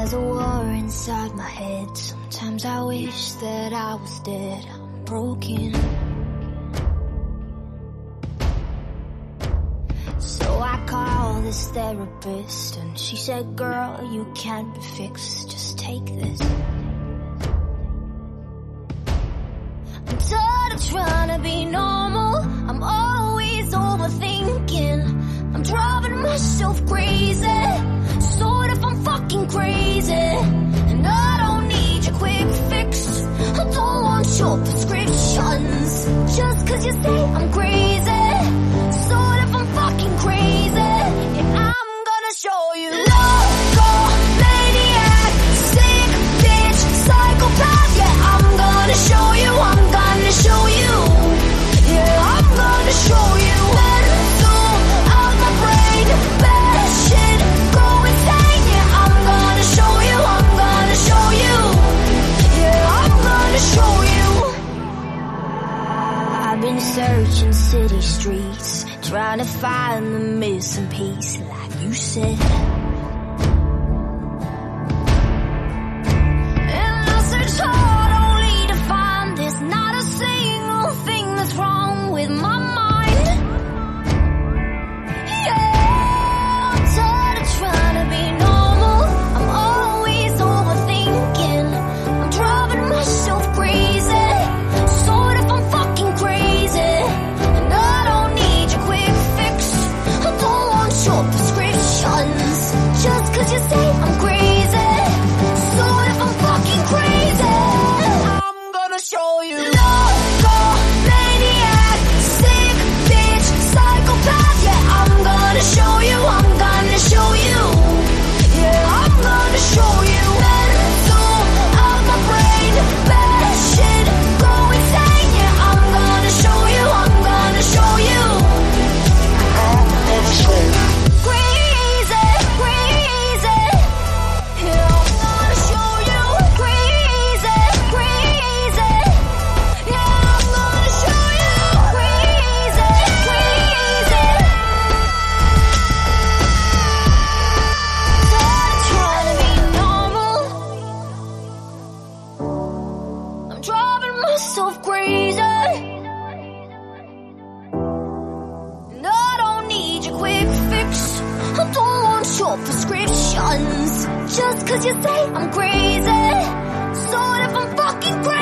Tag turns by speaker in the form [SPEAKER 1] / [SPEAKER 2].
[SPEAKER 1] There's a war inside my head. Sometimes I wish that I was dead. I'm broken. So I called this therapist and she said, girl, you can't be fixed, just take this. I'm tired of trying to be normal. I'm always overthinking. I'm driving myself crazy. Sort of, I'm fucking crazy. And I don't need your quick fix. I don't want your prescriptions. Just cause you say I'm crazy. Sort of, I'm fucking crazy. Yeah, I'm gonna show you. Loco, maniac, sick bitch, psychopath. Yeah, I'm gonna show you. I'm gonna show you. Yeah, I'm gonna show you. Mental out my brain, bad shit, go insane. Yeah, I'm gonna show you. I'm gonna show you. Yeah, I'm gonna show you. I've been searching city streets, trying to find the missing piece, like you said. And I searched hard only to find there's not a single thing that's wrong with my mind. Yeah, I'm tired of trying to be normal. I'm always overthinking. I'm driving myself crazy. Sort of, I'm fucking crazy. And I don't need your quick fix. I don't want your prescriptions. Just cause you say I'm crazy. Sort of, I'm fucking crazy. I'm gonna show you. Loco, maniac, sick bitch, psychopath. Yeah, I'm gonna show you. I'm gonna show you. Yeah, I'm gonna show you. Mental out my brain, bad shit, go insane. Yeah, I'm gonna show you. I'm gonna show you. Crazy, crazy. Yeah, I'm gonna show you. Crazy, crazy. Yeah, I'm gonna show you. Crazy, crazy. Tired of trying to be normal. I'm driving myself crazy. And I don't need your quick fix. I don't want your prescriptions. Just cause you say I'm crazy. Sort of, I'm fucking crazy.